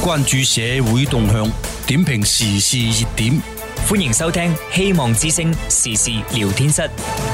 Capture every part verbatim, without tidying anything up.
關注社會動向，點評時事熱點。 歡迎收聽希望之聲時事聊天室。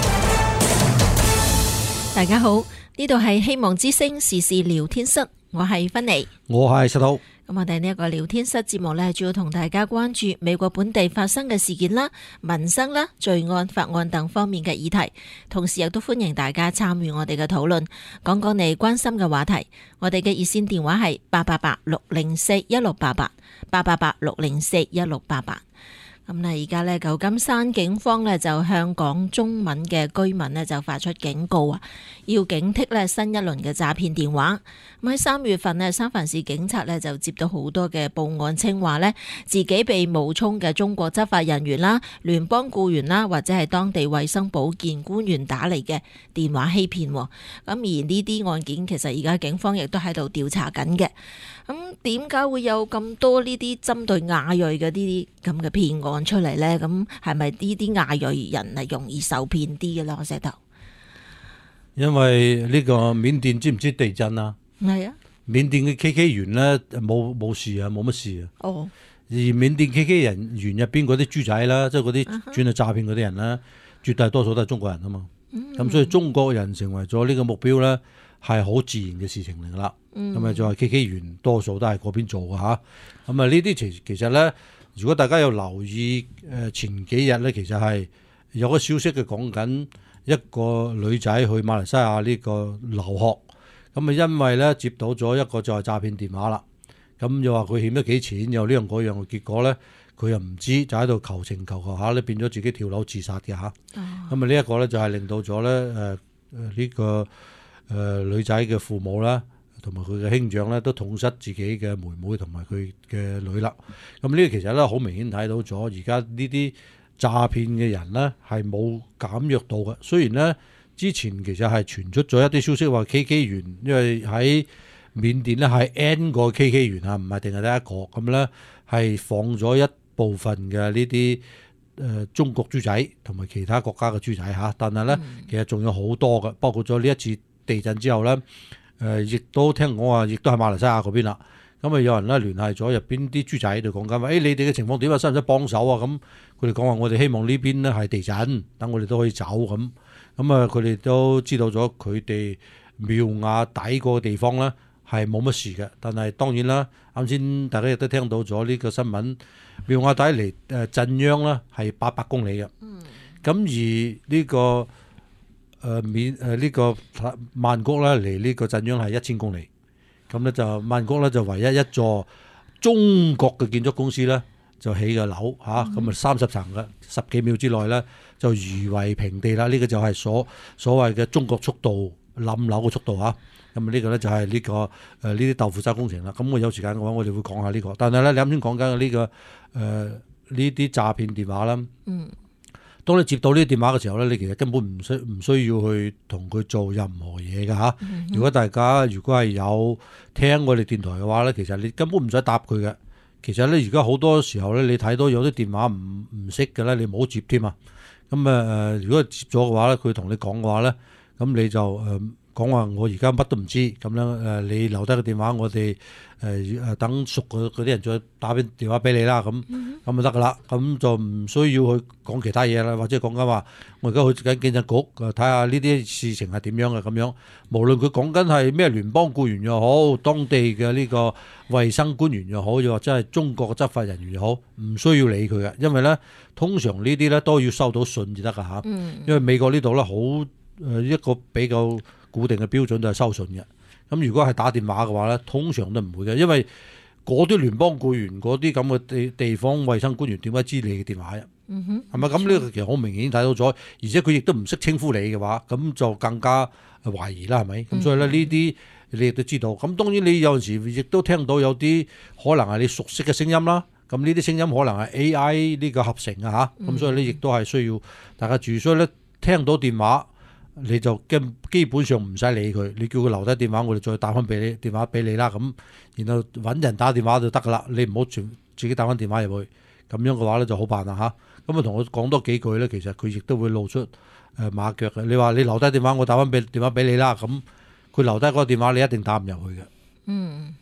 大家好，呢度係希望之聲時事聊天室，我係芬妮， 我係石頭。 咁我哋呢一個聊天室節目呢，主要同大家關注美國本地發生嘅事件啦、民生啦、罪案、法案等方面嘅議題，同時亦都歡迎大家參與我哋嘅討論，講講你關心嘅話題。我哋嘅熱線電話係八八八六零四一六八八，八八八六零四一六八八。咁咧，而家咧，舊金山警方咧就向講中文嘅居民咧就發出警告啊，要警惕咧新一輪嘅詐騙電話。咁喺三月份咧，三藩市警察咧就接到好多嘅報案，稱話咧自己被冒充嘅中國執法人員啦、聯邦僱員啦，或者係當地衛生保健官員打嚟嘅電話欺騙。咁而呢啲案件其實而家警方亦都喺度調查緊嘅。咁點解會有咁多呢啲針對亞裔嘅呢啲咁嘅騙案出嚟呢？咁係咪呢啲亞裔人係容易受騙啲嘅咧？我石頭， 因為呢個緬甸知唔知地震啊？ 係啊， 緬甸嘅 K K 員咧冇冇事啊，冇乜事啊。 哦， 而緬甸 K K 人員入邊嗰啲豬仔啦，即係嗰啲轉去詐騙嗰啲人啦，絕大多數都係中國人啊嘛。咁、嗯、所以中國人成為咗呢個目標咧，係好自然嘅事情嚟噶啦。咁啊，就係 K K 員多數都係嗰邊做嘅吓。咁啊，呢啲其其實咧，如果大家有留意誒前幾日咧，其實係有個消息嘅講緊一個女仔去馬來西亞呢個留學，咁啊因為咧接到咗一個就係詐騙電話啦，咁又話佢欠咗幾錢，又呢樣嗰樣，結果咧佢又唔知，就喺度求情求求下咧，變咗自己跳樓自殺嘅吓。咁啊呢一個咧就係令到咗咧誒誒呢個誒、呃、女仔嘅父母啦，同埋佢嘅兄長咧都痛失自己嘅妹妹同埋佢嘅女啦。咁呢個其實咧好明顯睇到咗，而家呢啲詐騙嘅人咧係冇減弱到嘅。雖然咧之前其實係傳出咗一啲消息話 K K 員，因為喺緬甸咧係 N 個 K K 員啊，唔係淨係得一個，咁咧係放咗一部分嘅呢啲誒中國豬仔同埋其他國家嘅豬仔嚇，但係咧、嗯、其實仲有好多嘅，包括咗呢一次地震之後咧。誒，亦都聽講話，亦都係馬來西亞嗰邊啦。咁啊，有人咧聯繫咗入邊啲豬仔喺度講緊話，誒、哎，你哋嘅情況點啊？使唔使幫手啊？咁佢哋講話，我哋希望呢邊咧係地震，等我哋都可以走咁。咁啊，佢哋都知道咗佢哋苗亞底嗰個地方咧係冇乜事嘅。但係當然啦，啱先大家亦都聽到咗呢個新聞，苗亞底離誒震央咧係八百公里嘅。嗯。咁而呢、這個。誒緬誒呢個曼谷咧離呢個震央係一千公里，咁咧就曼谷咧就唯一一座中國嘅建築公司咧就起嘅樓嚇，咁啊三十層嘅十幾秒之內咧就夷為平地啦。呢、這個就係所所謂嘅中國速度冧樓嘅速度嚇。咁啊呢個咧就係呢、這個誒呢啲豆腐渣工程啦。咁我有時間嘅話，我哋會講下呢、這個。但係咧，你啱先講緊嘅呢個誒呢啲詐騙電話啦。嗯。當你接到呢啲電話嘅時候咧，你其實根本唔需唔需要去同佢做任何嘢㗎吓。嗯、如果大家如果係有聽我哋電台嘅話咧，其實你根本唔使答佢嘅。其實咧，而家好多時候咧，你睇到有啲電話唔唔識嘅咧，你唔好接添啊。咁啊誒，如果接咗嘅話咧，佢同你講嘅話咧，咁你就誒講話我而家乜都唔知咁樣誒，你留低個電話，我哋誒誒等熟嗰啲人再打俾電話俾你啦，咁咁就得噶啦，咁就唔需要去講其他嘢啦，或者講緊話我而家去緊警察局睇下呢啲事情係點樣嘅咁樣。無論佢講緊係咩聯邦僱員又好，當地嘅呢個衛生官員又好，又或者係中國嘅執法人員又好，唔需要理佢嘅，因為咧通常呢啲咧都要收到信至得噶嚇，因為美國呢度咧好誒一個比較固定嘅標準就係收信嘅。咁如果係打電話嘅話咧，通常都唔會嘅，因為嗰啲聯邦僱員嗰啲咁嘅地地方衛生官員點解知你嘅電話啊？嗯哼，係咪咁？呢個其實好明顯睇到咗，而且佢亦都唔識稱呼你嘅話，咁就更加懷疑啦，係咪？咁、嗯、所以咧呢啲你亦都知道。咁當然你有陣時亦都聽到有啲可能係你熟悉嘅聲音啦。咁呢啲聲音可能係 A I 呢個合成啊嚇。咁、嗯、所以咧亦都係需要大家注意。所以咧聽到電話。你就基本上唔使理佢，你叫佢留低電話，我哋再打翻俾你電話俾你啦。咁然後揾人打電話就得噶啦，你唔好全自己打翻電話入去，咁樣嘅話咧就好辦啦嚇。咁啊同我講多幾句咧，其實佢亦都會露出誒馬腳嘅。你話你留低電話，我打翻俾電話俾你啦。咁佢留低嗰個電話，你一定打唔入去嘅。 嗯。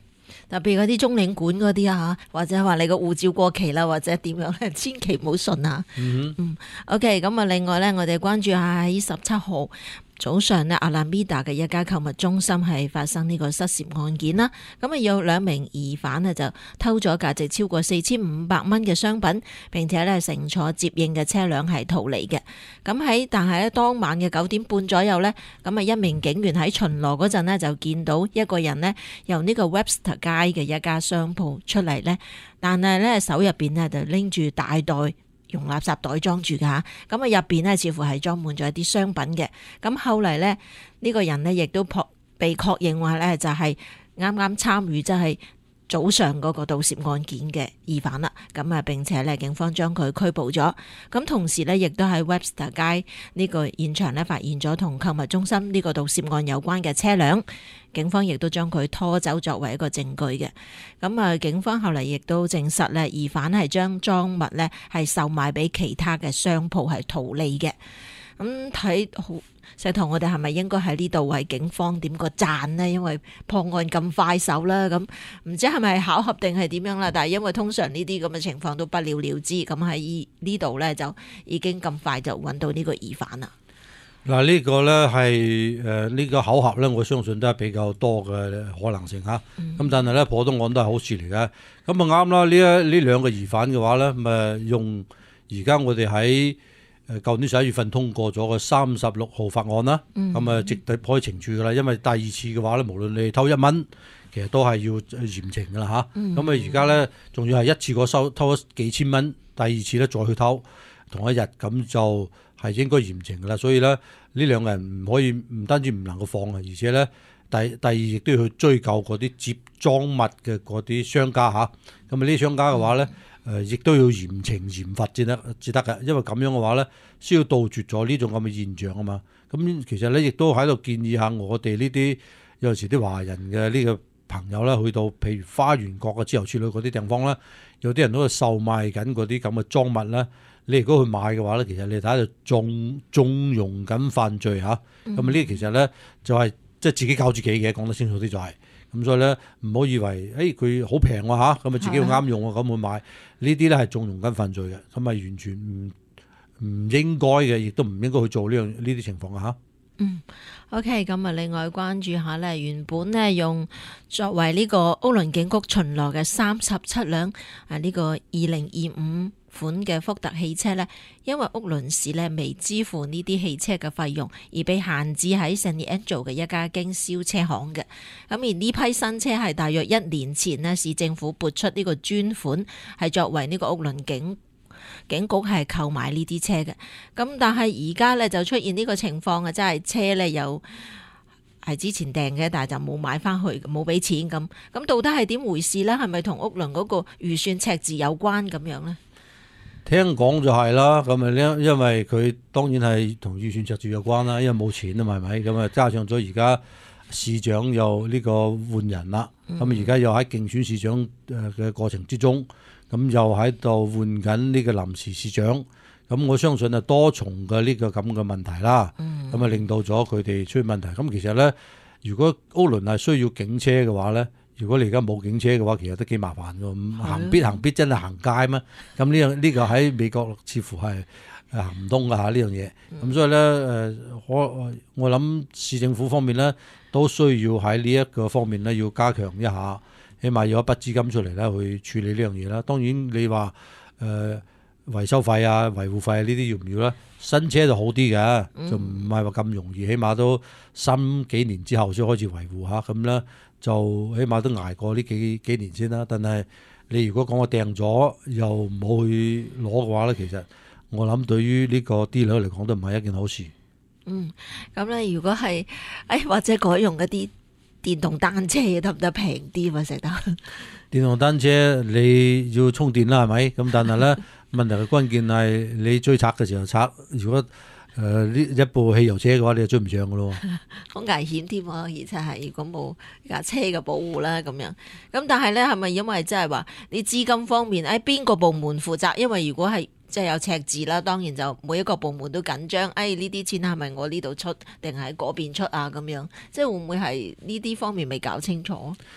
特別嗰啲中領館嗰啲啊，或者話你個護照過期啦，或者點樣咧，千祈唔好信啊。 嗯嗯，OK，咁啊，另外咧，我哋關注下喺十七號早上呢，阿拉米達嘅一家購物中心係發生呢個失竊案件啦。咁啊，有兩名疑犯呢就偷咗價值超過四千五百蚊嘅商品，並且咧乘坐接應嘅車輛係逃離嘅。咁喺但係咧當晚嘅九點半左右呢，咁啊一名警員喺巡邏嗰陣呢，就見到一個人呢由呢個 Webster 街嘅一家商鋪出嚟呢，但係咧手入邊呢就拎住大袋，用垃圾袋裝住噶，咁啊入邊呢似乎係裝滿咗一啲商品嘅。咁後嚟呢，呢個人呢亦都被確認話呢就係啱啱參與即係早上嗰個盜竊案件嘅疑犯啦。咁啊並且呢警方將佢拘捕咗。咁同時呢，亦都喺 Webster 街呢個現場呢發現咗同購物中心呢個盜竊案有關嘅車輛。警方亦都將佢拖走作為一個證據嘅。咁啊，警方後嚟亦都證實咧，疑犯係將贓物咧係售賣俾其他嘅商鋪係圖利嘅。咁睇好石頭，我哋係咪應該喺呢度為警方點個讚呢？因為破案咁快手啦，咁唔知係咪巧合定係點樣啦？但係因為通常呢啲咁嘅情況都不了了之，咁喺呢度咧就已經咁快就揾到呢個疑犯啦。 嗱，呢個咧係誒呢個巧合咧，我相信都係比較多嘅可能性嚇。咁、嗯、但係咧破到案都係好事嚟嘅。咁啊啱啦，呢一呢兩個疑犯嘅話咧，咪用而家我哋喺誒舊年十一月份通過咗個三十六號法案啦。咁啊、嗯，直抵可以懲處噶啦。因為第二次嘅話咧，無論你偷一蚊，其實都係要嚴懲噶啦嚇。咁啊而家咧仲要係一次過收偷咗幾千蚊，第二次咧再去偷同一日，咁就係應該嚴懲噶啦。所以咧。呢兩個人唔可以唔單止唔能夠放啊，而且咧第第二亦都要去追究嗰啲接贓物嘅嗰啲商家嚇。咁啊呢啲商家嘅話咧，誒亦都要嚴懲嚴罰至得至得嘅，因為咁樣嘅話咧，先要杜絕咗呢種咁嘅現象啊嘛。咁其實咧亦都喺度建議下我哋呢啲有時啲華人嘅呢個朋友啦，去到譬如花園國啊之後之類嗰啲地方咧，有啲人都係售賣緊嗰啲咁嘅贓物啦。你如果去買嘅話咧，其實你睇下就縱縱容緊犯罪嚇。咁啊呢其實咧就係即係自己搞自己嘅，講得清楚啲就係、是。咁所以咧唔好以為誒佢好平喎嚇，咁啊自己要啱用啊咁去買呢啲咧係縱容緊犯罪嘅，咁啊完全唔唔應該嘅，亦都唔應該去做呢樣呢啲情況啊嚇。 嗯，OK，咁啊，另外關注下呢，原本呢用作為呢個屋崙警局巡邏嘅三十七輛啊呢個二零二五款嘅福特汽車呢，因為屋崙市呢未支付呢啲汽車嘅費用，而被限制喺聖安做嘅一家經銷車行嘅。咁而呢批新車係大約一年前呢市政府撥出呢個專款，係作為呢個屋崙警警局係購買呢啲車嘅。咁但係而家咧就出現呢個情況啊，即係車咧有係之前訂嘅，但係就冇買翻去，冇俾錢咁。咁到底係點回事咧？係咪同屋崙嗰個預算赤字有關咁樣咧？ 聽講就係啦，咁啊因因為佢當然係同預算赤字有關啦，因為冇錢啊嘛，係咪？咁啊加上咗而家市長又呢個換人啦，咁而家又喺競選市長誒嘅過程之中。咁又喺度換緊呢個臨時市長，咁我相信啊多重嘅呢個咁嘅問題啦，咁啊令到咗佢哋出現問題。咁其實咧，如果屋崙係需要警車嘅話咧，如果你而家冇警車嘅話，其實都幾麻煩㗎。行必行必真係行街咩？咁呢樣呢個喺美國似乎係行唔通㗎嚇呢樣嘢。咁所以咧誒，我我諗市政府方面咧都需要喺呢一個方面咧要加強一下。起碼要一筆資金出嚟咧，去處理呢樣嘢啦。當然你話誒、呃、維修費啊、維護費啊呢啲要唔要咧？新車就好啲嘅，就唔係話咁容易。起碼都三幾年之後先開始維護下，咁咧就起碼都捱過呢幾幾年先啦。但係你如果講我訂咗又冇去攞嘅話咧，其實我諗對於呢個 dealer 嚟講都唔係一件好事。 嗯，咁咧如果係誒、哎、或者改用一啲電動單車得唔得平啲啊？食得電動單車你要充電啦，係咪？咁但係咧問題嘅關鍵係你追賊嘅時候賊，如果誒呢、呃、一部汽油車嘅話，你就追唔上噶咯。 好危險添啊！而且係如果冇架車嘅保護啦，咁樣咁，但係咧係咪因為即係話你資金方面誒邊個部門負責？因為如果係即係有赤字啦，當然就每一個部門都緊張。誒呢啲錢係咪我呢度出定係喺嗰邊出啊？咁樣即係會唔會係呢啲方面未搞清楚？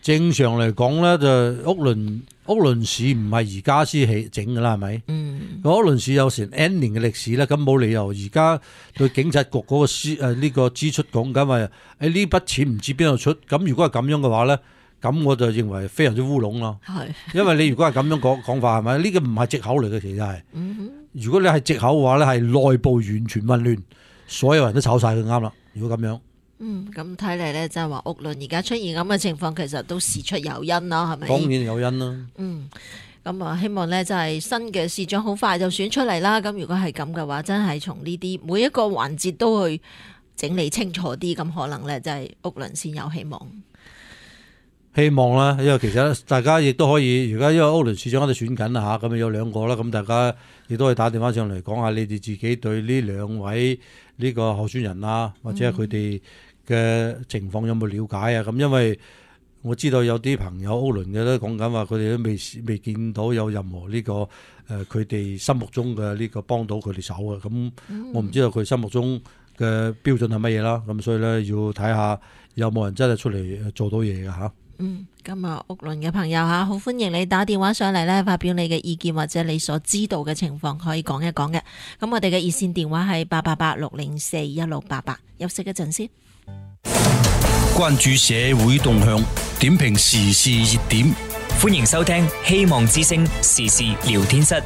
正常嚟講咧，就屋輪屋輪市唔係而家先起整㗎啦，係咪？ 嗯， 屋輪市有成 N 年嘅歷史咧，咁冇理由而家對警察局嗰個支誒呢個支出講緊話，誒呢筆錢唔知邊度出。咁如果係咁樣嘅話咧，咁我就認為非常之烏龍咯。 係， 因為你如果係咁樣講講法係咪？呢個唔係藉口嚟嘅，其實係。 嗯哼， 如果你係藉口嘅話咧，係內部完全混亂，所有人都炒晒佢啱啦。如果咁樣。 嗯，咁睇嚟咧，就係話屋輪而家出現咁嘅情況，其實都事出有因啦，係咪？ 當然有因啦。 嗯，咁啊，希望咧就係新嘅市長好快就選出嚟啦。咁如果係咁嘅話，真係從呢啲每一個環節都去整理清楚啲，咁可能咧就係屋輪先有希望。 希望啦，因為其實大家亦都可以，而家因為屋輪市長喺度選緊啦嚇，咁有兩個啦，咁大家亦都可以打電話上嚟講下你哋自己對呢兩位呢個候選人啊，或者係佢哋嘅情況有冇了解啊？咁因為我知道有啲朋友屋輪嘅都講緊話，佢哋都未未見到有任何呢個誒佢哋心目中嘅呢個幫到佢哋手嘅。咁我唔知道佢心目中嘅標準係乜嘢啦。咁所以咧要睇下有冇人真係出嚟做到嘢嘅嚇。 嗯，今日屋輪嘅朋友嚇，好歡迎你打電話上嚟咧，發表你嘅意見或者你所知道嘅情況，可以講一講嘅。咁我哋嘅熱線電話係八八八六零四一六八八。休息一陣先。 關注社會動向，點評時事熱點。 歡迎收聽希望之聲時事聊天室。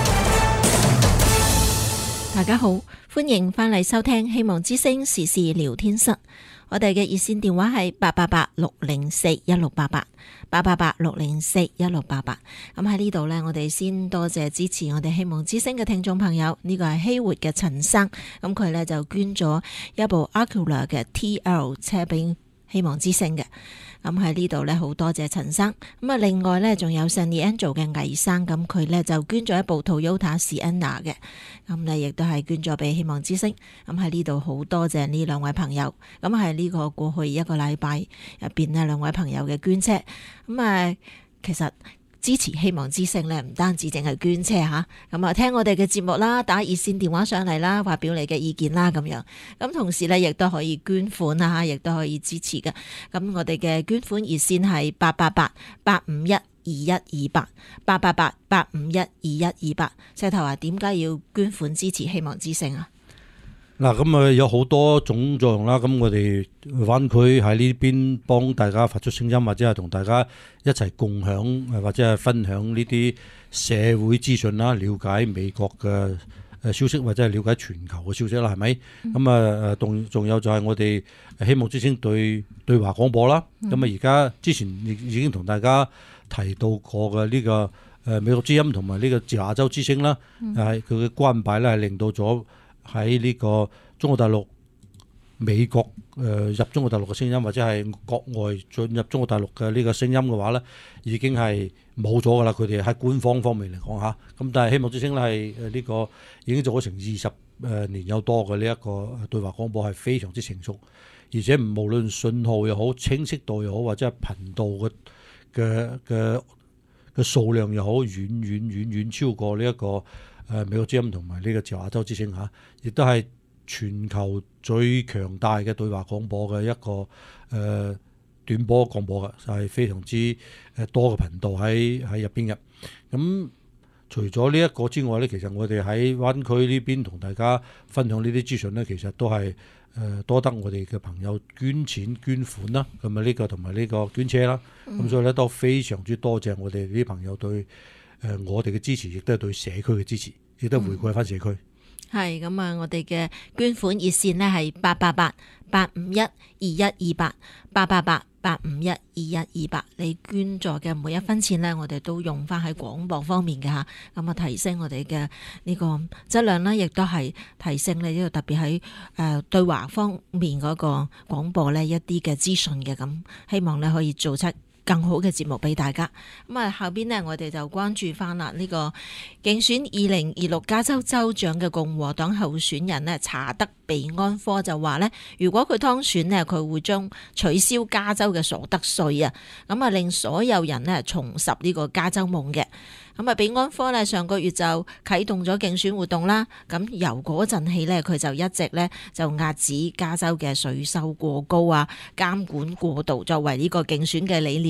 大家好，歡迎翻嚟收聽希望之聲時事聊天室。我哋嘅熱線電話係八八八六零四一六八八，八八八六零四一六八八。咁喺呢度呢，我哋先多謝支持我哋希望之聲嘅聽眾朋友。呢個係希活嘅陳生，咁佢呢就捐咗一部 Acura 嘅 T L 車俾希望之聲嘅。咁喺呢度呢，好多謝陳生。咁啊，另外呢，仲有 Sunny Angel 嘅魏生，咁佢呢就捐咗一部 Toyota Sienna 嘅，咁呢亦都係捐咗俾希望之聲。咁喺呢度好多謝呢兩位朋友。咁係呢個過去一個禮拜入邊呢，兩位朋友嘅捐車。咁啊，其實支持希望之聲呢，唔單止淨係捐車吓，咁啊聽我哋嘅節目啦，打熱線電話上嚟啦，發表你嘅意見啦，咁樣。咁同時呢，亦都可以捐款啊，亦都可以支持嘅。咁我哋嘅捐款熱線係八八八八五一二一二八，八八八八五一二一二八。石頭話點解要捐款支持希望之聲啊？ 嗱，咁啊有好多種作用啦。咁我哋灣區喺呢邊幫大家發出聲音，或者係同大家一齊共享，或者係分享呢啲社會資訊啦，了解美國嘅誒消息，或者係了解全球嘅消息啦，係咪？咁啊誒，仲仲有就係我哋希望之聲對對華廣播啦。咁啊而家之前已已經同大家提到過嘅呢個誒美國之音同埋呢個自由亞洲之聲啦，係佢嘅關閉咧，係令到咗喺呢個中國大陸、美國誒、呃、入中國大陸嘅聲音，或者係國外進入中國大陸嘅呢個聲音嘅話咧，已經係冇咗噶啦。佢哋喺官方方面嚟講嚇，咁但係希望之聲咧係誒呢個已經做咗成二十誒年有多嘅呢一個對華廣播係非常之成熟，而且無論信號又好、清晰度又好，或者係頻道嘅嘅嘅嘅數量又好，遠遠遠遠超過呢、這、一個。誒美國之音同埋呢個自由亞洲之聲嚇，亦都係全球最強大嘅對華廣播嘅一個誒、呃、短波廣播嘅，就係、是、非常之誒多嘅頻道喺喺入邊嘅。咁除咗呢一個之外咧，其實我哋喺灣區呢邊同大家分享呢啲資訊咧，其實都係誒、呃、多得我哋嘅朋友捐錢捐款啦，咁啊呢個同埋呢個捐車啦，咁、嗯、所以咧都非常之多謝我哋啲朋友對。誒、呃，我哋嘅支持亦都係對社區嘅支持，亦都回饋翻社區。 係咁啊！我哋嘅捐款熱線呢係八八八八五一二一二八，八八八八五一二一二八。你捐助嘅每一分錢呢，我哋都用翻喺廣播方面嘅吓，咁啊提升我哋嘅呢個質量啦，亦都係提升呢呢個特別喺誒對華方面嗰個廣播呢一啲嘅資訊嘅，咁希望呢可以做出更好嘅節目俾大家。咁啊，後邊呢，我哋就關注翻啦呢個競選二零二六加州州長嘅共和黨候選人呢，查德比安科就話呢，如果佢當選呢，佢會將取消加州嘅所得稅啊，咁啊令所有人呢重拾呢個加州夢嘅。咁啊，比安科呢上個月就啟動咗競選活動啦。咁由嗰陣起呢，佢就一直呢就壓止加州嘅稅收過高啊、監管過度，作為呢個競選嘅理念。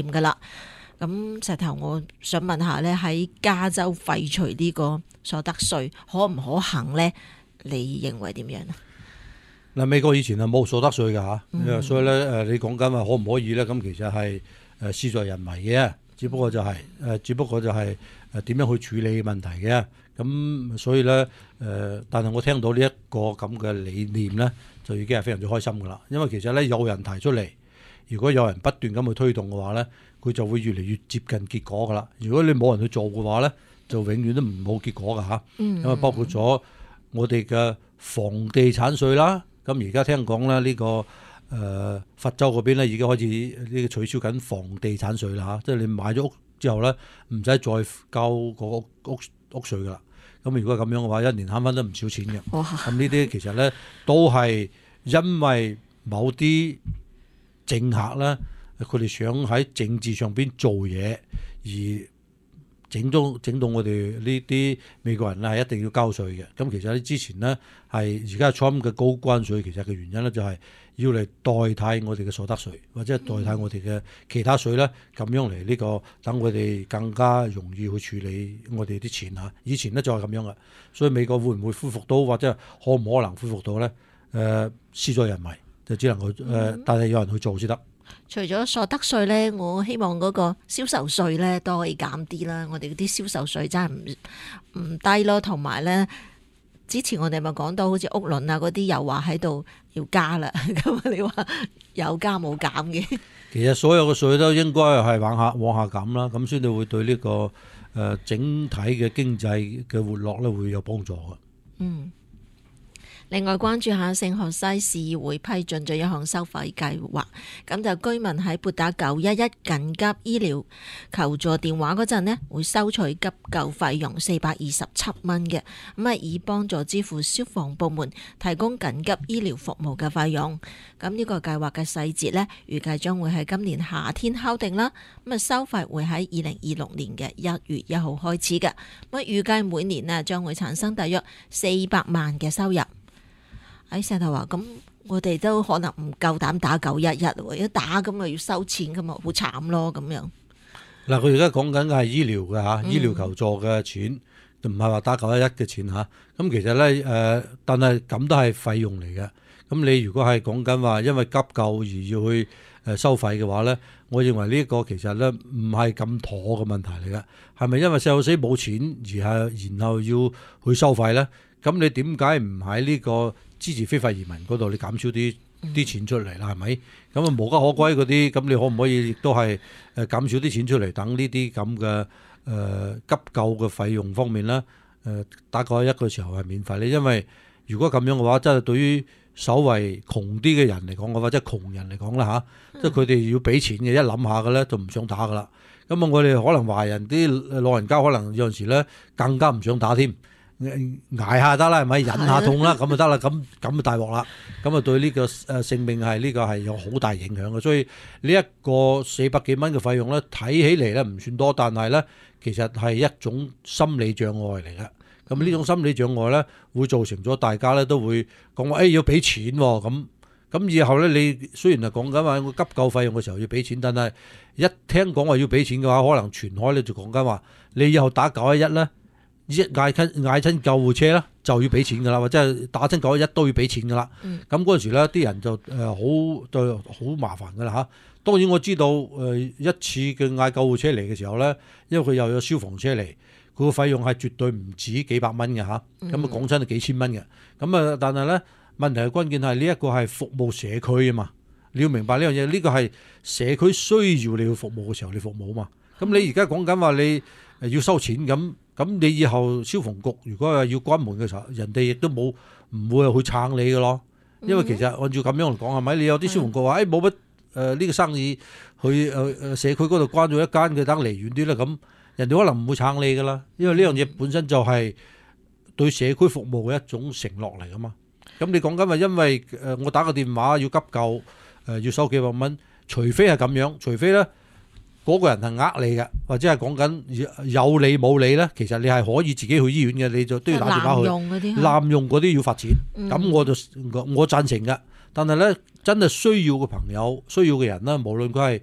念㗎啦。咁石頭，我想問下咧，喺加州廢除呢個所得稅可唔可行咧？你認為點樣啊？ 嗱，美國以前係冇所得稅㗎嚇，嗯、所以咧誒，你講緊話可唔可以咧？咁其實係誒事在人為嘅，只不過就係、是、誒，只不過就係誒點樣去處理問題嘅。咁所以咧誒，但係我聽到呢一個咁嘅理念咧，就已經係非常之開心㗎啦。因為其實咧有人提出嚟，如果有人不斷咁去推動嘅話咧，佢就會越嚟越接近結果㗎啦。如果你冇人去做嘅話咧，就永遠都唔冇結果㗎嚇。因為包括咗我哋嘅房地產稅啦。咁而家聽講咧，呢個誒佛州嗰邊咧已經開始呢個取消緊房地產稅啦嚇，即係你買咗屋之後咧，唔使再交個屋屋屋稅噶啦。咁如果咁樣嘅話，一年慳翻得唔少錢嘅。咁呢啲其實咧都係因為某啲政客咧，佢哋想喺政治上邊做嘢而整到整到我哋呢啲美國人咧係一定要交稅嘅。咁其實咧之前呢，係而家 Trump 嘅高關稅，其實嘅原因咧就係要嚟代替我哋嘅所得稅，或者係代替我哋嘅其他稅咧，咁樣嚟呢個等我哋更加容易去處理我哋啲錢嚇。以前咧就係咁樣嘅，所以美國會唔會恢復到，或者可唔可能恢復到咧？誒、呃，事在人為，就只能夠誒、呃，但係有人去做先得。 除咗所得稅咧，我希望嗰個銷售稅咧都可以減啲啦。我哋嗰啲銷售稅真係唔唔低咯，同埋咧，之前我哋咪講到好似屋輪啊嗰啲又話喺度要加啦，咁你話有加冇減嘅？ 其實所有嘅稅都應該係往下往下減啦，咁先至會對呢、這個誒、呃、整體嘅經濟嘅活絡咧會有幫助嘅。 嗯。另外關注下聖荷西市議會批准咗一項收費計劃，咁就居民喺撥打九一一緊急醫療求助電話嗰陣呢，會收取急救費用四百二十七蚊嘅，咁啊以幫助支付消防部門提供緊急醫療服務嘅費用。咁呢個計劃嘅細節呢，預計將會喺今年夏天敲定啦。咁啊收費會喺二零二六年嘅一月一號開始嘅，咁啊預計每年啊將會產生大約四百萬嘅收入。喺石頭話咁，我哋都可能唔夠膽打九一一，一打咁啊要收錢咁啊，好慘咯咁樣。嗱， 佢而家講緊嘅係醫療嘅嚇，嗯、醫療求助嘅錢，就唔係話打九一一嘅錢嚇。咁其實咧誒、呃，但係咁都係費用嚟嘅。咁你如果係講緊話，因為急救而要去誒收費嘅話咧，我認為呢一個其實咧唔係咁妥嘅問題嚟嘅。係咪因為細路仔冇錢而係然後要去收費咧？咁你點解唔喺呢個支持非法移民嗰度，你減少啲啲錢出嚟啦？係咪？咁啊無家可歸嗰啲，咁你可唔可以亦都係誒減少啲錢出嚟，等呢啲咁嘅誒急救嘅費用方面咧？誒、呃、打九一一嘅時候係免費咧，因為如果咁樣嘅話，真係對於稍為窮啲嘅人嚟講嘅話，即係窮人嚟講啦嚇，即係佢哋要俾錢嘅，一諗下嘅咧就唔想打噶啦。咁啊，我哋可能華人啲老人家可能有陣時咧更加唔想打添。捱下得啦，係咪忍下痛啦？咁就得啦，咁咁就大鑊啦。咁啊對呢個誒性命係呢個係有好大影響嘅。所以呢一個四百幾蚊嘅費用咧，睇起嚟咧唔算多，但係咧其實係一種心理障礙嚟嘅。咁呢種心理障礙咧，會造成咗大家咧都會講話誒要俾錢喎。咁咁以後咧，你雖然係講緊話急救費用嘅時候要俾錢，但係一聽講話要俾錢嘅話，可能傳開咧就講緊話你以後打九一一咧。一嗌親嗌親救護車啦，就要俾錢噶啦，或者係打親九一一都要俾錢噶啦。咁嗰陣時咧，啲人就誒好對好麻煩噶啦嚇。當然我知道誒一次嘅嗌救護車嚟嘅時候咧，因為佢又有消防車嚟，佢個費用係絕對唔止幾百蚊嘅嚇。咁啊講真係幾千蚊嘅。咁啊，但係咧問題係關鍵係呢一個係服務社區啊嘛。你要明白呢樣嘢，呢個係社區需要你去服務嘅時候，你服務啊嘛。咁你而家講緊話你誒要收錢咁。咁你以後消防局如果係要關門嘅時候，人哋亦都冇唔會去撐你嘅咯。因為其實按照咁樣嚟講係咪？你有啲消防局話誒冇乜誒呢個生意去誒誒社區嗰度關咗一間嘅，等離遠啲啦。咁人哋可能唔會撐你噶啦。因為呢樣嘢本身就係對社區服務嘅一種承諾嚟噶嘛。咁你講緊話因為誒我打個電話要急救誒要收幾百蚊，除非係咁樣，除非咧。嗰個人係呃你嘅，或者係講緊有理冇理咧，其實你係可以自己去醫院嘅，你就都要打電話去。濫用嗰啲，濫用嗰啲要罰錢。咁、嗯、我就我贊成嘅。但係咧，真係需要嘅朋友、需要嘅人啦，無論佢係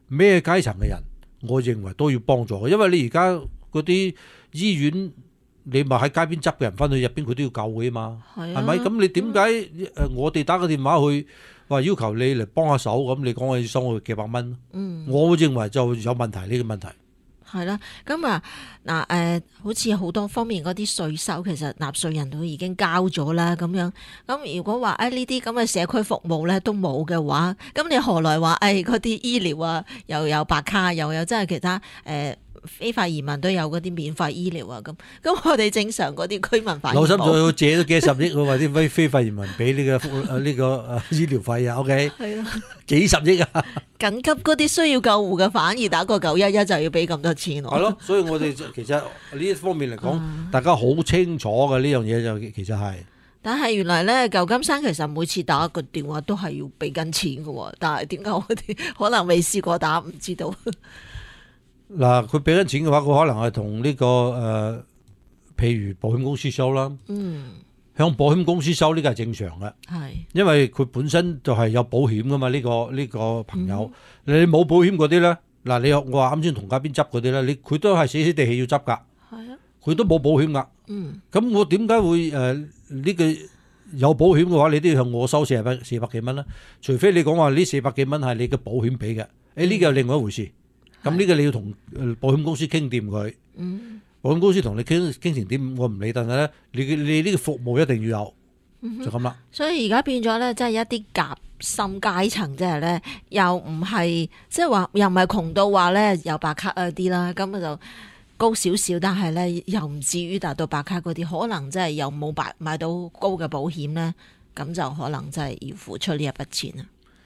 咩階層嘅人，我認為都要幫助嘅，因為你而家嗰啲醫院，你咪喺街邊執嘅人翻去入邊，佢都要救嘅嘛，係咪、啊？咁你點解誒我哋打個電話去話要求你嚟幫下手，咁你講我要收我幾百蚊？嗯，我會認為就有問題呢、呢個問題。 係啦，咁啊嗱誒，好似好多方面嗰啲稅收，其實納稅人都已經交咗啦，咁樣。咁如果話誒呢啲咁嘅社區服務咧都冇嘅話，咁你何來話誒嗰啲醫療啊又有白卡，又有真係其他誒？呃非法移民都有嗰啲免費醫療啊，咁咁我哋正常嗰啲居民反而冇。老心仲要借咗幾十億，話啲非非法移民俾呢、呢個呢、呢個誒醫療費啊 ，OK？ 係啊，幾十億啊！ 緊急嗰啲需要救護嘅，反而打個九一一就要俾咁多錢。 係咯，所以我哋其實呢一方面嚟講，嗯、大家好清楚嘅呢樣嘢就其實係。 但係原來咧，舊金山其實每次打個電話都係要俾緊錢嘅，但係點解我哋可能未試過打，唔知道。 嗱，佢俾緊錢嘅話，佢可能係同呢個誒、呃，譬如保險公司收啦。嗯，向保險公司收呢個係正常嘅。係，因為佢本身就係有保險噶嘛。呢、這個呢、這個朋友，嗯、你冇保險嗰啲咧，嗱，你我話啱先同街邊執嗰啲咧，你佢都係死死地氣要執噶。係啊，佢都冇保險噶。嗯，咁我點解會誒呢、呃這個有保險嘅話，你都要向我收四百四百幾蚊啦？除非你講話呢四百幾蚊係你嘅保險俾嘅，誒、嗯、呢、這個係另外一回事。咁呢個你要同保險公司傾掂佢，嗯、保險公司同你傾傾成點，我唔理。但係咧，你你呢個服務一定要有，嗯、就咁啦。所以而家變咗咧，即係一啲夾心階層，即係咧，又唔係即係話，又唔係窮到話咧有白卡嗰啲啦，咁就高少少，但係咧又唔至於達到白卡嗰啲，可能即係又冇白買到高嘅保險咧，咁就可能真係要付出呢一筆錢啊。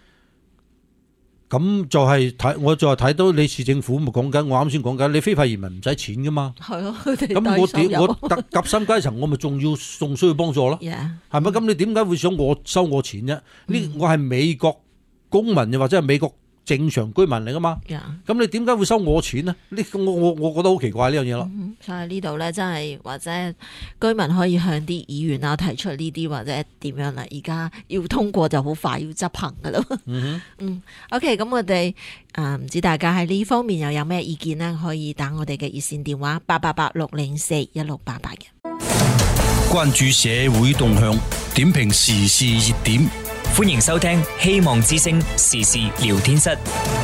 咁就係睇，我就係睇到你市政府咪講緊，我啱先講緊，你非法移民唔使錢噶嘛。係咯，咁我點我特夾心階層，我咪仲要仲需要幫助咯。係咪？咁你點解會想我收我錢啫？呢、嗯、我係美國公民又或者係美國正常居民嚟噶嘛？咁、yeah. 你點解會收我錢呢？呢我我我覺得好奇怪呢樣嘢咯。所以呢度咧，真係或者居民可以向啲議員啊提出呢啲或者點樣啦。而家要通過就好快要執行噶啦。嗯嗯。OK， 咁我哋誒唔知大家喺呢方面又有咩意見呢？可以打我哋嘅熱線電話八八八六零四一六八八嘅。 關注社會動向，點評時事熱點。 歡迎收聽希望之聲時事聊天室。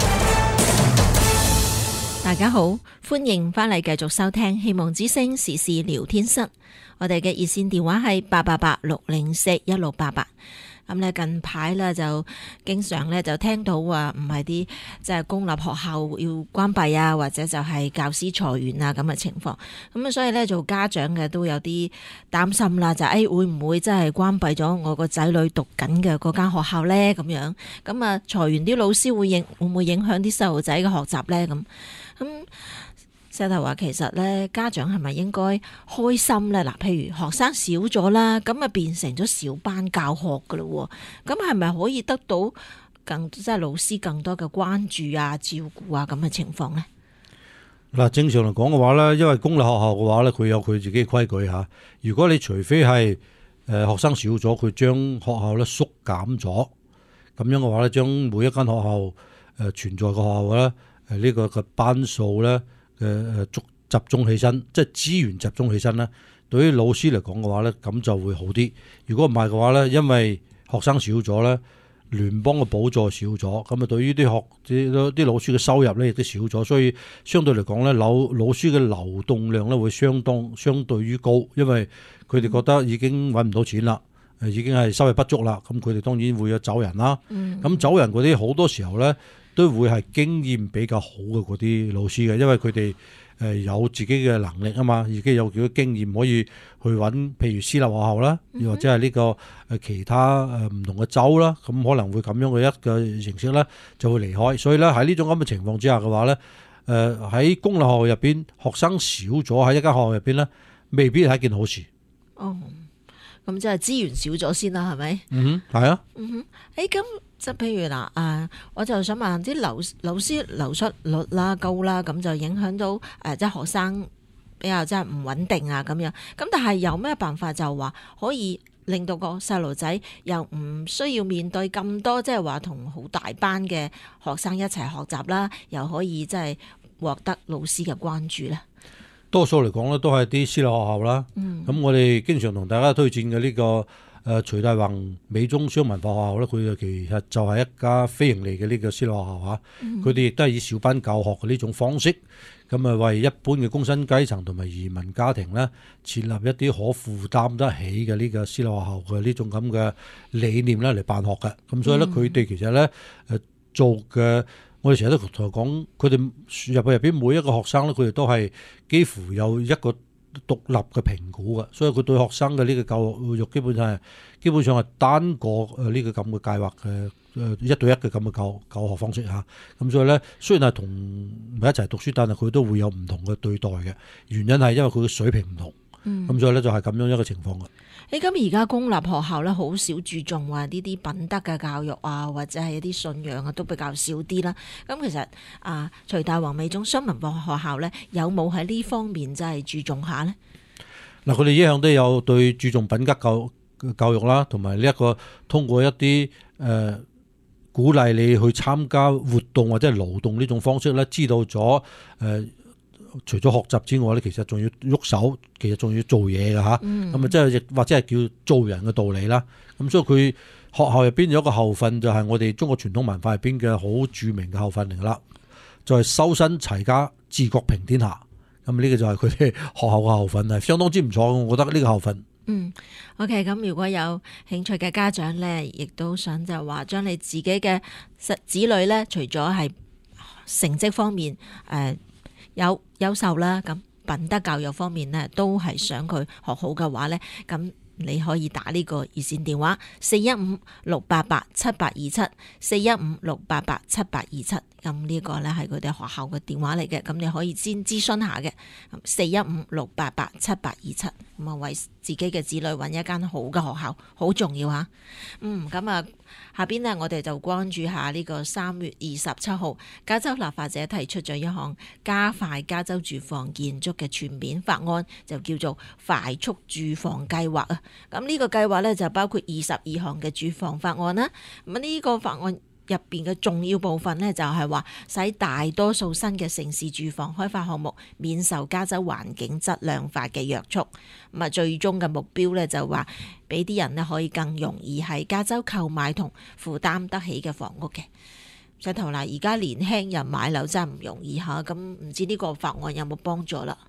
大家好，歡迎翻嚟繼續收聽希望之聲時事聊天室。我哋嘅熱線電話係八八八六零四一六八八。咁咧近排咧就經常咧就聽到話唔係啲即係公立學校要關閉啊，或者就係教師裁員啊咁嘅情況。咁啊，所以咧做家長嘅都有啲擔心啦，就誒、哎、會唔會真係關閉咗我個仔女讀緊嘅嗰間學校咧？咁樣咁啊，裁員啲老師會影會唔會影響啲細路仔嘅學習咧？咁咁。石頭話其實咧，家長係咪應該開心咧？嗱，譬如學生少咗啦，咁啊變成咗小班教學噶咯，咁係咪可以得到更即係老師更多嘅關注啊、照顧啊咁嘅情況咧？ 嗱，正常嚟講嘅話咧，因為公立學校嘅話咧，佢有佢自己嘅規矩吓。如果你除非係誒學生少咗，佢將學校咧縮減咗，咁樣嘅話咧，將每一間學校誒存在嘅學校咧誒呢個嘅班數咧。嘅誒集集中起身，即係資源集中起身咧。對於老師嚟講嘅話咧，咁就會好啲。如果唔係嘅話咧，因為學生少咗咧，聯邦嘅補助少咗，咁啊對於啲學啲啲老師嘅收入咧亦都少咗，所以相對嚟講咧，老老師嘅流動量咧會相當相對於高，因為佢哋覺得已經揾唔到錢啦，誒已經係收入不足啦，咁佢哋當然會有走人啦。咁、嗯、走人嗰啲好多時候咧，都會係經驗比較好嘅嗰啲老師嘅，因為佢哋誒有自己嘅能力啊嘛，已經有幾多經驗可以去揾，譬如私立學校啦，又或者係呢個誒其他誒唔同嘅州啦，咁可能會咁樣嘅一個形式咧，就會離開。所以咧喺呢種咁嘅情況之下嘅話咧，誒喺公立學校入邊學生少咗喺一間學校入邊咧，未必係一件好事。哦， 咁即係資源少咗先啦，係咪？ 嗯哼，係啊。 嗯哼，誒咁。即係譬如嗱，誒，我就想問啲老老師流失率啦高啦，咁就影響到誒，即係學生比較即係唔穩定啊咁樣。咁但係有咩辦法就話可以令到個細路仔又唔需要面對咁多，即係話同好大班嘅學生一齊學習啦，又可以即係獲得老師嘅關注咧？ 多數嚟講咧，都係啲私立學校啦。咁、嗯、我哋經常同大家推薦嘅呢、這個誒、呃、徐大宏美中商文化學校咧，佢其實就係一家非盈利嘅呢個私立學校嚇。佢哋亦都係以小班教學嘅呢種方式，咁啊為一般嘅工薪階層同埋移民家庭咧，設立一啲可負擔得起嘅呢個私立學校嘅呢種咁嘅理念咧嚟辦學嘅。咁所以咧，佢哋其實咧誒做嘅。我哋成日都同佢講，佢哋入去入邊每一個學生咧，佢哋都係幾乎有一個獨立嘅評估嘅，所以佢對學生嘅呢個教育基本上係基本上係單個誒呢個咁嘅計劃嘅誒一對一嘅咁嘅教教學方式嚇。咁所以咧，雖然係同唔係一齊讀書，但係佢都會有唔同嘅對待嘅。原因係因為佢嘅水平唔同。咁、嗯、所以咧就係咁樣一個情況嘅。 誒咁而家公立學校咧好少注重話呢啲品德嘅教育啊，或者係一啲信仰啊，都比較少啲啦。咁其實啊，徐大宏美中商文化學校咧有冇喺呢方面真係注重下呢？ 嗱，佢哋一向都有對注重品格教教育啦，同埋呢一個通過一啲誒、呃、鼓勵你去參加活動或者係勞動呢種方式咧，知道咗誒。呃除咗學習之外咧，其實仲要喐手，其實仲要做嘢嘅嚇。咁啊，即係亦或者係叫做人嘅道理啦。咁所以佢學校入邊有一個校訓，就係我哋中國傳統文化入邊嘅好著名嘅校訓嚟啦，就係修身齊家治國平天下。咁呢個就係佢哋學校嘅校訓，係相當之唔錯。我覺得呢個校訓。 嗯，OK。咁如果有興趣嘅家長咧，亦都想就話將你自己嘅子女咧，除咗係成績方面誒。呃有優秀啦，咁品德教育方面呢，都係想佢學好嘅話呢，咁你可以打呢個熱線電話四一五六八八七八二七，四一五六八八七八二七，咁呢個呢係佢哋學校嘅電話嚟嘅，咁你可以先諮詢下嘅，四一五六八八七八二七，咁啊為自己嘅子女揾一間好嘅學校，好重要嚇。嗯，咁啊。下邊呢，我哋就關注下呢個三月二十七號，加州立法者提出咗一項加快加州住房建築嘅全面法案，就叫做快速住房計劃啊。咁呢個計劃呢，就包括二十二項嘅住房法案啦。咁呢個法案入邊嘅重要部分呢，就係話使大多數新嘅城市住房開發項目免受加州環境質量法嘅約束。咁啊，最終嘅目標呢，就話俾啲人呢可以更容易喺加州購買同負擔得起嘅房屋嘅。石頭嗱，而家年輕人買樓真係唔容易嚇，咁唔知呢個法案有冇幫助啦？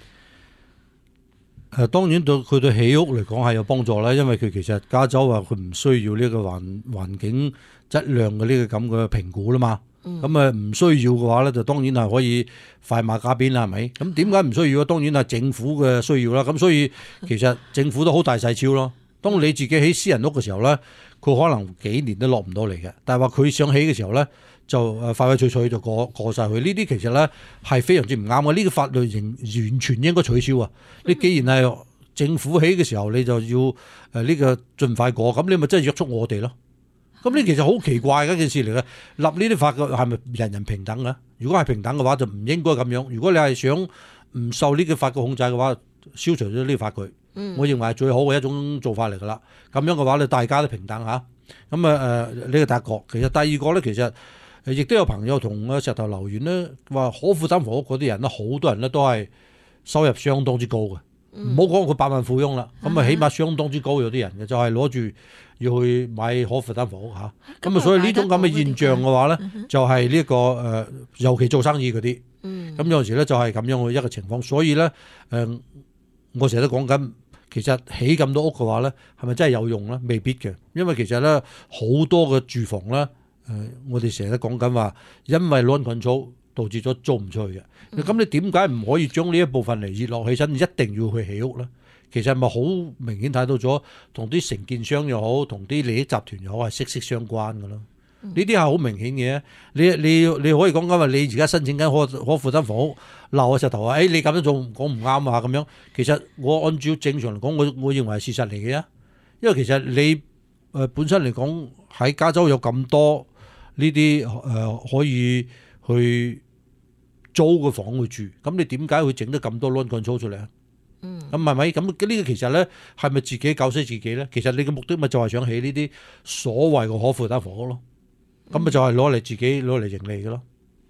誒，當然對佢對起屋嚟講係有幫助啦，因為佢其實加州話佢唔需要呢個環環境質量嘅呢個咁嘅評估啦嘛。咁啊唔需要嘅話咧，就當然係可以快馬加鞭啦，係咪？咁點解唔需要啊？當然係政府嘅需要啦。咁所以其實政府都好大細超咯。當你自己起私人屋嘅時候咧，佢可能幾年都落唔到嚟嘅。但係話佢想起嘅時候咧，就誒快快脆脆就過過曬去。呢啲其實咧係非常之唔啱嘅。呢個法律仍完全應該取消啊！你既然係政府起嘅時候，你就要誒呢個盡快過，咁你咪真係約束我哋咯。咁呢其實好奇怪嘅一件事嚟嘅，立呢啲法係咪人人平等嘅？如果係平等嘅話，就唔應該咁樣。如果你係想唔受呢個法嘅控制嘅話，消除咗呢個法佢，嗯、我認為係最好嘅一種做法嚟噶啦。咁樣嘅話咧，大家都平等嚇。咁啊誒呢個第一個，其實第二個咧，其實亦都有朋友同啊石頭留言咧，話可負擔房屋嗰啲人咧，好多人咧都係收入相當之高嘅。唔好講佢百萬富翁啦，咁啊起碼相當之高有啲人嘅，就係攞住要去買可負擔房屋嚇。咁啊，所以呢種咁嘅現象嘅話咧，就係呢個誒，尤其做生意嗰啲。咁有陣時咧就係咁樣嘅一個情況。所以咧誒，我成日都講緊，其實起咁多屋嘅話咧，係咪真係有用咧？未必嘅，因為其實咧好多嘅住房咧誒，我哋成日都講緊話，因為 land control導致咗租唔出去嘅。咁你點解唔可以將呢一部分嚟熱落起身，一定要去起屋咧？其實係咪好明顯睇到咗，同啲承建商又好，同啲利益集團又好，係息息相關嘅咯。呢啲係好明顯嘅。你你你可以講緊話，你而家申請緊可可負擔房屋，鬧我石頭話，誒、哎、你咁樣做講唔啱啊咁樣。其實我按照正常嚟講，我我認為係事實嚟嘅。因為其實你誒本身嚟講喺加州有咁多呢啲誒可以去租個房去住，咁你點解會整得咁多 land control出嚟啊？嗯， 咁係咪？咁呢個其實咧係咪自己搞死自己咧？其實你嘅目的咪就係想起呢啲所謂嘅可負擔房屋咯，咁咪就係攞嚟自己攞嚟盈利嘅咯。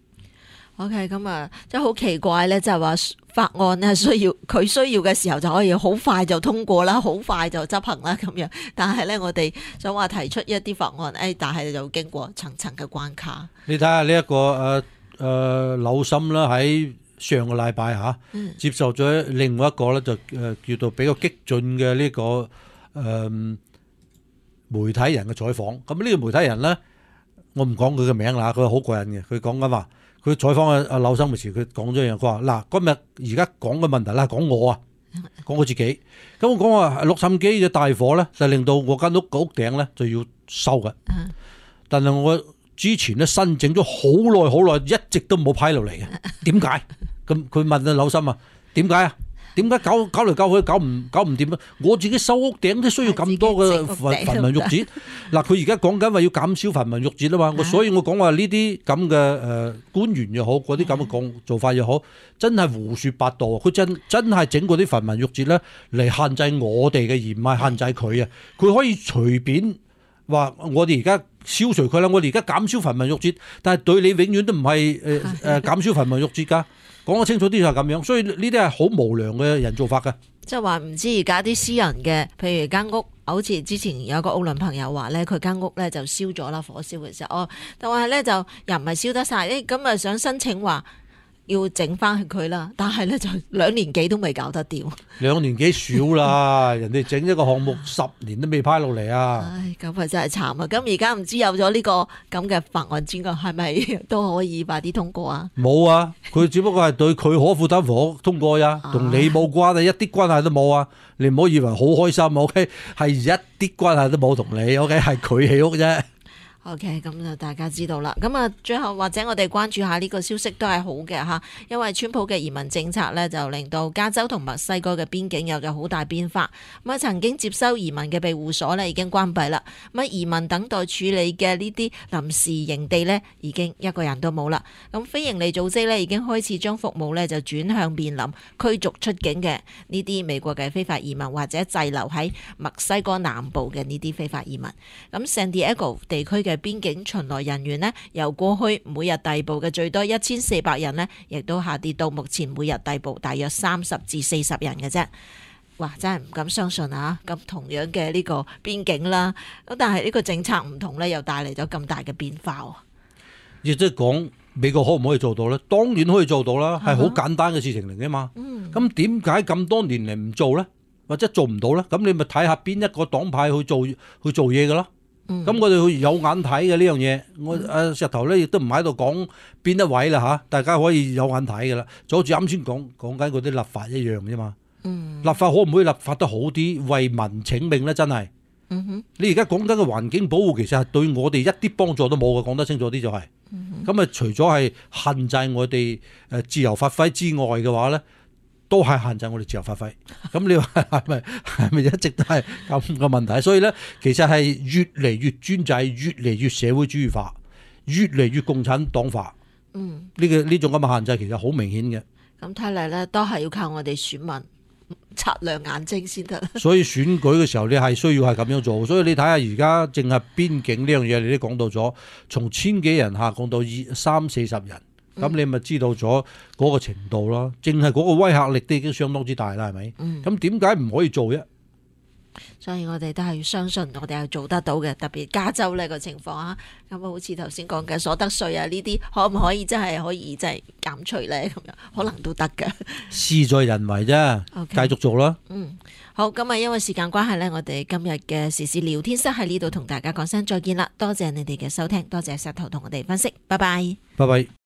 OK， 咁啊，即係好奇怪咧，就係話法案咧需要佢需要嘅時候就可以好快就通過啦，好快就執行啦咁樣。但係咧，我哋想話提出一啲法案，誒，但係就經過層層嘅關卡。 你睇下呢一個誒誒紐森啦，喺上個禮拜嚇接受咗另外一個咧，就誒叫做比較激進嘅呢個誒、呃、媒體人嘅採訪。咁呢個媒體人咧，我唔講佢嘅名啦，佢好過癮嘅，佢講緊話。佢採訪阿阿紐森嘅時，佢講咗一樣，佢話嗱，今日而家講嘅問題啦，講我啊，講我自己。咁我講話洛杉磯嘅大火咧，就令到我間屋個屋頂咧就要收嘅。但係我之前咧申請咗好耐好耐，一直都冇批落嚟嘅。點解？咁佢問阿紐森啊，點解啊？點解搞搞嚟搞去搞唔搞唔掂啊？我自己收屋頂都需要咁多嘅焚焚文玉紙。嗱，佢而家講緊話要減少焚文玉紙啊嘛，我所以我講話呢啲咁嘅誒官員又好，嗰啲咁嘅講做法又好，真係胡說八道啊！佢真真係整嗰啲焚文玉紙咧嚟限制我哋嘅，而唔係限制佢啊！佢可以隨便話我哋而家消除佢啦，我哋而家減少焚文玉紙，但係對你永遠都唔係誒誒減少焚文玉紙㗎。講得清楚啲就係咁樣，所以呢啲係好無良嘅人做法㗎。 即係話唔知而家啲私人嘅，譬如間屋，好似之前有個澳倫朋友話咧，佢間屋咧就燒咗啦，火燒嘅時候，哦，但係咧就又唔係燒得晒，誒咁啊想申請話要整翻佢啦，但係咧就兩年幾都未搞得掂。 兩年幾少啦，人哋整一個項目十年都未批落嚟啊！ 唉，咁啊真係慘啊！咁而家唔知有咗呢個咁嘅法案之外，係咪都可以快啲通過啊？ 冇啊，佢只不過係對佢可負擔房屋通過呀，同你冇關係，一啲關係都冇啊！你唔好以為好開心 ，OK， 係一啲關係都冇同你 ，OK， 係佢起屋啫。 OK，咁就大家知道啦。咁啊，最後或者我哋關注下呢個消息都係好嘅嚇，因為川普嘅移民政策咧，就令到加州同墨西哥嘅邊境有咗好大變化。咁啊，曾經接收移民嘅庇護所咧已經關閉啦。咁啊，移民等待處理嘅呢啲臨時營地咧，已經一個人都冇啦。咁非營利組織咧已經開始將服務咧就轉向面臨驅逐出境嘅呢啲美國嘅非法移民，或者滯留喺墨西哥南部嘅呢啲非法移民。咁 San Diego 地區嘅嘅邊境巡邏人員呢，由過去每日逮捕嘅最多一千四百人呢，亦都下跌到目前每日逮捕大約三十至四十人嘅啫。哇！真係唔敢相信啊！咁同樣嘅呢個邊境啦，咁但係呢個政策唔同呢，又帶嚟咗咁大嘅變化。 亦即係講美國可唔可以做到呢？當然可以做到啦，係好簡單嘅事情嚟嘅嘛。咁點解咁多年嚟唔做呢？或者做唔到呢？咁你咪睇下邊一個黨派去做去做嘢嘅咯。咁、嗯、我哋會有眼睇嘅呢樣嘢，我誒石頭咧亦都唔喺度講邊一位啦嚇，大家可以有眼睇嘅啦。就好似啱先講講緊嗰啲立法一樣啫嘛。嗯、立法可唔可以立法得好啲，為民請命咧？真係。嗯、哼你而家講緊嘅環境保護，其實係對我哋一啲幫助都冇嘅，講得清楚啲就係、是。咁啊、嗯哼，除咗係限制我哋誒自由發揮之外嘅話咧，都係限制我哋自由發揮，咁你話係咪係咪一直都係咁嘅問題？所以咧，其實係越嚟越專制，越嚟越社會主義化，越嚟越共產黨化。嗯，呢個呢種咁嘅限制其實好明顯嘅。 咁睇嚟咧，都係要靠我哋選民擦亮眼睛先得。 所以選舉嘅時候，你係需要係咁樣做。所以你睇下而家淨係邊境呢樣嘢，你都講到咗，從千幾人下降到二三四十人。咁你咪知道咗嗰個程度咯，淨係嗰個威嚇力都已經相當之大啦，係咪？咁點解唔可以做啫？ 所以我哋都係要相信我哋係做得到嘅，特別加州呢個情況啊，咁啊好似頭先講嘅所得稅啊呢啲，可唔可以真係可以真係減除咧？咁樣可能都得嘅， 事在人為啫。Okay. 繼續做啦。 嗯，好，咁啊，因為時間關係咧，我哋今日嘅時事聊天室喺呢度同大家講聲再見啦，多謝你哋嘅收聽，多謝石頭同我哋分析，拜拜， 拜拜。